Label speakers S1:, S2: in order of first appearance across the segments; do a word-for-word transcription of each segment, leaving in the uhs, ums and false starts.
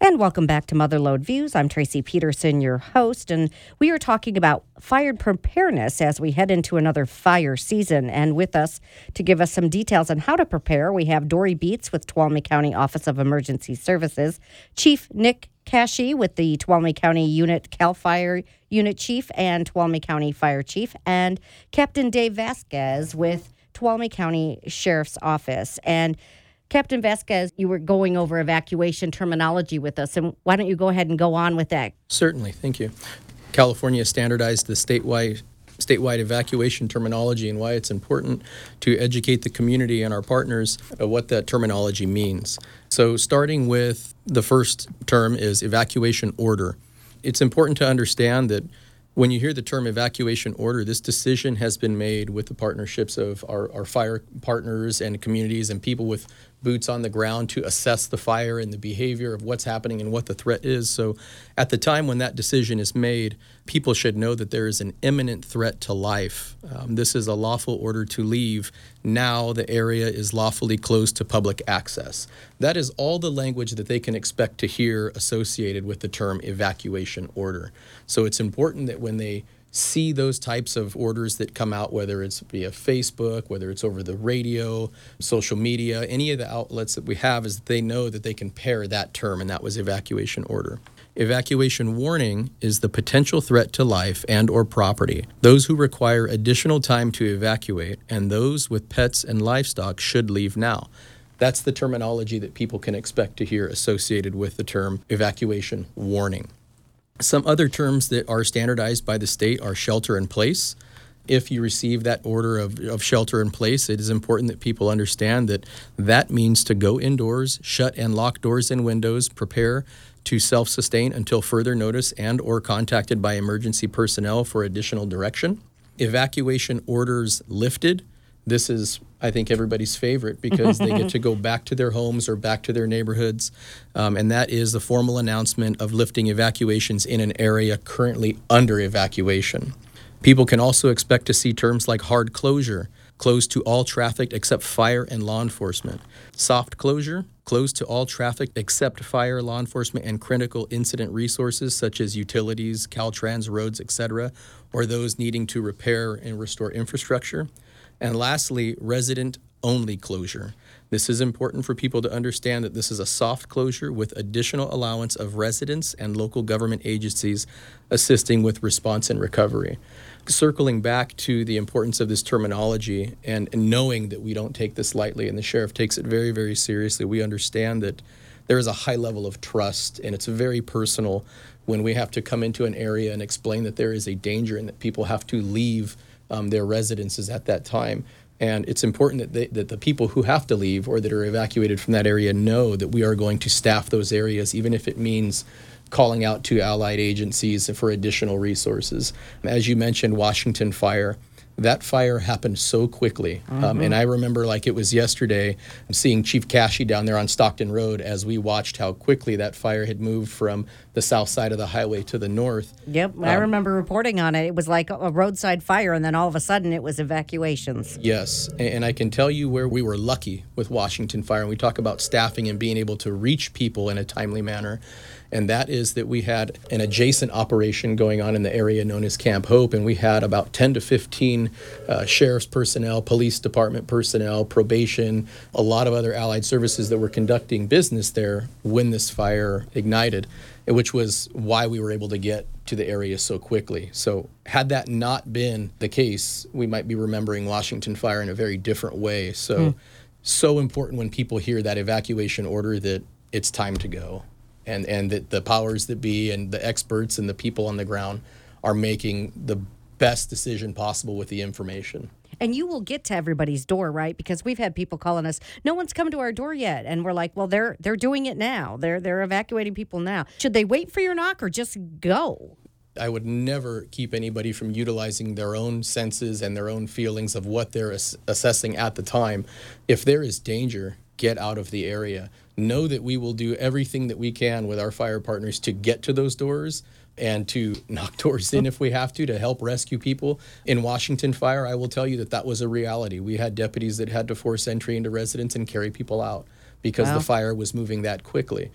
S1: And welcome back to Motherlode Views. I'm Tracy Peterson, your host, and we are talking about fire preparedness as we head into another fire season. And with us to give us some details on how to prepare, we have Dory Beats with Tuolumne County Office of Emergency Services, Chief Nick Kashey with the Tuolumne County Unit CAL FIRE Unit Chief and Tuolumne County Fire Chief, and Captain Dave Vasquez with Tuolumne County Sheriff's Office. And Captain Vasquez, you were going over evacuation terminology with us, and why don't you go ahead and go on with that?
S2: Certainly, thank you. California standardized the statewide statewide evacuation terminology and why it's important to educate the community and our partners of what that terminology means. So starting with the first term is evacuation order. It's important to understand that when you hear the term evacuation order, this decision has been made with the partnerships of our, our fire partners and communities and people with boots on the ground to assess the fire and the behavior of what's happening and what the threat is. So at the time when that decision is made, people should know that there is an imminent threat to life. Um, this is a lawful order to leave. Now the area is lawfully closed to public access. That is all the language that they can expect to hear associated with the term evacuation order. So it's important that when they see those types of orders that come out, whether it's via Facebook, whether it's over the radio, social media, any of the outlets that we have, is that they know that they can pair that term, and that was evacuation order. Evacuation warning is the potential threat to life and or property. Those who require additional time to evacuate and those with pets and livestock should leave now. That's the terminology that people can expect to hear associated with the term evacuation warning. Some other terms that are standardized by the state are shelter in place. If you receive that order of, of shelter in place, it is important that people understand that that means to go indoors, shut and lock doors and windows, prepare to self-sustain until further notice and or contacted by emergency personnel for additional direction. Evacuation orders lifted. This is, I think, everybody's favorite because they get to go back to their homes or back to their neighborhoods. Um, and that is the formal announcement of lifting evacuations in an area currently under evacuation. People can also expect to see terms like hard closure, closed to all traffic except fire and law enforcement. Soft closure, closed to all traffic except fire, law enforcement, and critical incident resources such as utilities, Caltrans, roads, et cetera, or those needing to repair and restore infrastructure. And lastly, resident-only closure. This is important for people to understand that this is a soft closure with additional allowance of residents and local government agencies assisting with response and recovery. Circling back to the importance of this terminology and knowing that we don't take this lightly, and the sheriff takes it very, very seriously, we understand that there is a high level of trust, and it's very personal when we have to come into an area and explain that there is a danger and that people have to leave Um, their residences at that time. And it's important that, they, that the people who have to leave or that are evacuated from that area know that we are going to staff those areas, even if it means calling out to allied agencies for additional resources. As you mentioned, Washington Fire. That fire happened so quickly. Mm-hmm. Um, and I remember like it was yesterday seeing Chief Kashey down there on Stockton Road as we watched how quickly that fire had moved from the south side of the highway to the north.
S1: Yep, I um, remember reporting on it. It was like a roadside fire, and then all of a sudden it was evacuations.
S2: Yes, and, and I can tell you where we were lucky with Washington Fire, and we talk about staffing and being able to reach people in a timely manner. And that is that we had an adjacent operation going on in the area known as Camp Hope, and we had about ten to fifteen uh, sheriff's personnel, police department personnel, probation, a lot of other allied services that were conducting business there when this fire ignited, which was why we were able to get to the area so quickly. So had that not been the case, we might be remembering Washington Fire in a very different way. So, mm. so important when people hear that evacuation order that it's time to go. And, and that the powers that be and the experts and the people on the ground are making the best decision possible with the information.
S1: And you will get to everybody's door, right? Because we've had people calling us, no one's come to our door yet. And we're like, well, they're they're doing it now. They're they're evacuating people now. Should they wait for your knock or just go?
S2: I would never keep anybody from utilizing their own senses and their own feelings of what they're ass- assessing at the time. If there is danger, get out of the area. Know that we will do everything that we can with our fire partners to get to those doors and to knock doors in if we have to, to help rescue people. In Washington Fire, I will tell you that that was a reality. We had deputies that had to force entry into residents and carry people out because wow. the fire was moving that quickly.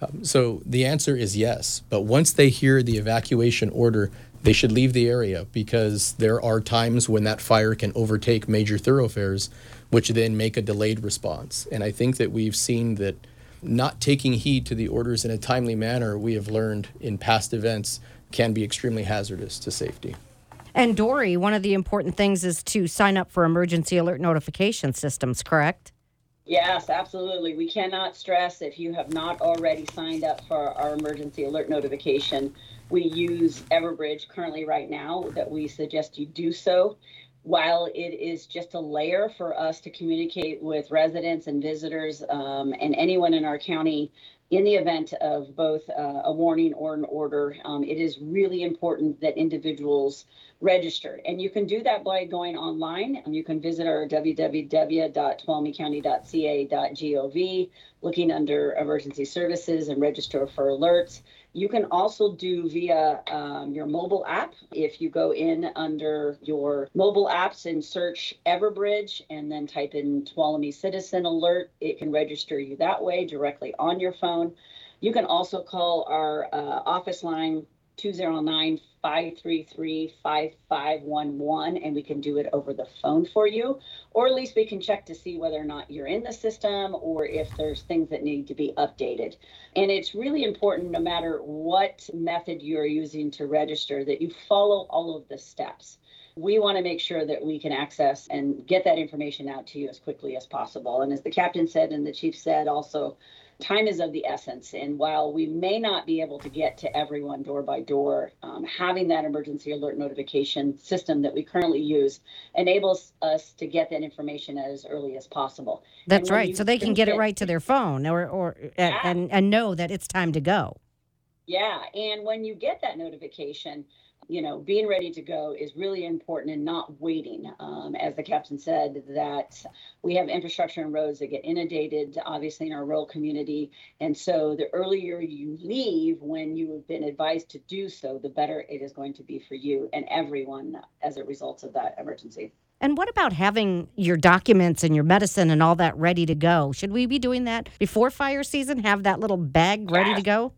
S2: Um, so the answer is yes. But once they hear the evacuation order, they should leave the area, because there are times when that fire can overtake major thoroughfares, which then make a delayed response. And I think that we've seen that not taking heed to the orders in a timely manner, we have learned in past events, can be extremely hazardous to safety.
S1: And Dory, one of the important things is to sign up for emergency alert notification systems, correct?
S3: Yes, absolutely. We cannot stress, if you have not already signed up for our emergency alert notification, we use Everbridge currently right now, that we suggest you do so. While it is just a layer for us to communicate with residents and visitors um, and anyone in our county in the event of both uh, a warning or an order, um, it is really important that individuals register. And you can do that by going online. You can visit our w w w dot tuolumne county dot c a dot gov, looking under emergency services, and register for alerts. You can also do via um, your mobile app. If you go in under your mobile apps and search Everbridge and then type in Tuolumne Citizen Alert, it can register you that way directly on your phone. You can also call our uh, office line two oh nine, five three three, five five one one, and we can do it over the phone for you. Or at least we can check to see whether or not you're in the system or if there's things that need to be updated. And it's really important, no matter what method you're using to register, that you follow all of the steps. We want to make sure that we can access and get that information out to you as quickly as possible. And as the captain said and the chief said also, time is of the essence. And while we may not be able to get to everyone door by door, um, having that emergency alert notification system that we currently use enables us to get that information as early as possible.
S1: That's right. So they can get it right to their phone or, or
S3: Yeah.
S1: and, and know that it's time to go.
S3: Yeah. And when you get that notification, you know, being ready to go is really important, and not waiting. Um, as the captain said, that we have infrastructure and roads that get inundated, obviously, in our rural community. And so the earlier you leave when you have been advised to do so, the better it is going to be for you and everyone as a result of that emergency.
S1: And what about having your documents and your medicine and all that ready to go? Should we be doing that before fire season? Have that little bag ready
S3: Yeah.
S1: to go?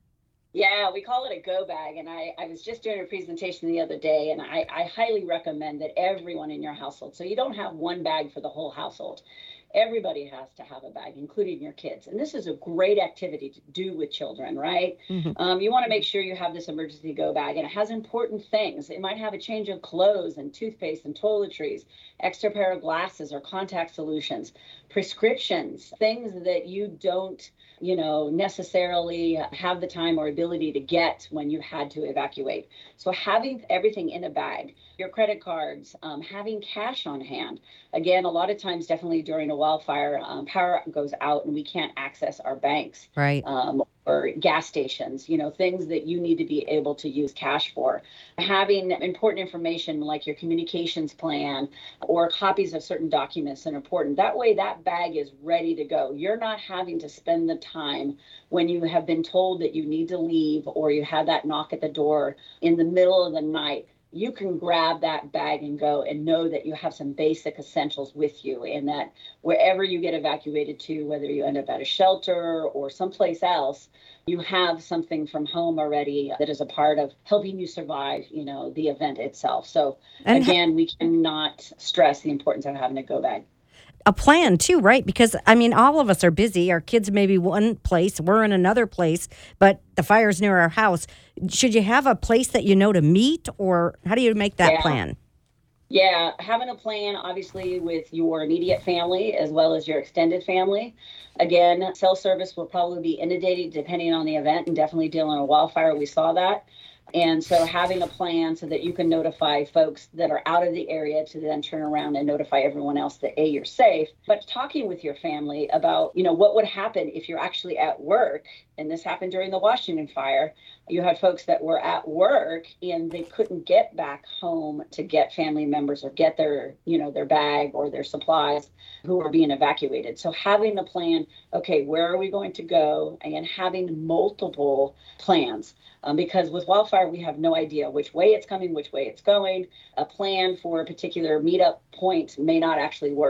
S3: Yeah, we call it a go bag. And I, I was just doing a presentation the other day, and I, I highly recommend that everyone in your household, so you don't have one bag for the whole household. Everybody has to have a bag, including your kids. And this is a great activity to do with children, right?
S1: Mm-hmm.
S3: Um, you want to make sure you have this emergency go bag, and it has important things. It might have a change of clothes and toothpaste and toiletries, extra pair of glasses or contact solutions, prescriptions, things that you don't, you know, necessarily have the time or ability to get when you had to evacuate. So having everything in a bag, your credit cards, um, having cash on hand. Again, a lot of times, definitely during a wildfire, um, power goes out and we can't access our banks.
S1: Right.
S3: Um, or gas stations, you know, things that you need to be able to use cash for. Having important information like your communications plan or copies of certain documents are important. That way, that bag is ready to go. You're not having to spend the time when you have been told that you need to leave or you have that knock at the door in the middle of the night. You can grab that bag and go and know that you have some basic essentials with you, and that wherever you get evacuated to, whether you end up at a shelter or someplace else, you have something from home already that is a part of helping you survive, you know, the event itself. So
S1: And ha-
S3: again, we cannot stress the importance of having a go bag.
S1: a plan too, right? Because I mean, all of us are busy. Our kids may be one place, we're in another place, but the fire's near our house. Should you have a place that you know to meet, or how do you make that
S3: Yeah.
S1: plan?
S3: Yeah, having a plan, obviously, with your immediate family as well as your extended family. Again, cell service will probably be inundated depending on the event, and definitely dealing with a wildfire, we saw that. And so having a plan so that you can notify folks that are out of the area to then turn around and notify everyone else that, A, you're safe. But talking with your family about, you know, what would happen if you're actually at work, and this happened during the Washington fire. You had folks that were at work and they couldn't get back home to get family members or get their, you know, their bag or their supplies who were being evacuated. So having a plan, okay, where are we going to go? And having multiple plans. Um, because with wildfire, we have no idea which way it's coming, which way it's going. A plan for a particular meetup point may not actually work.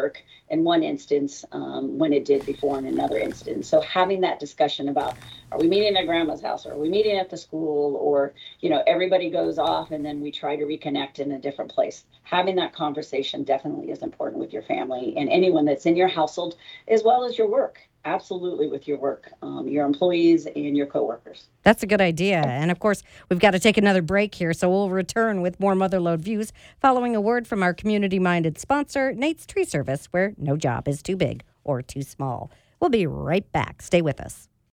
S3: in one instance um, when it did before in another instance. So having that discussion about, are we meeting at grandma's house, or are we meeting at the school, or, you know, everybody goes off and then we try to reconnect in a different place. Having that conversation definitely is important with your family and anyone that's in your household, as well as your work. Absolutely, with your work, um, your employees and your coworkers.
S1: That's a good idea. And of course, we've got to take another break here, so we'll return with more Motherlode Views following a word from our community-minded sponsor, Nate's Tree Service, where no job is too big or too small. We'll be right back. Stay with us.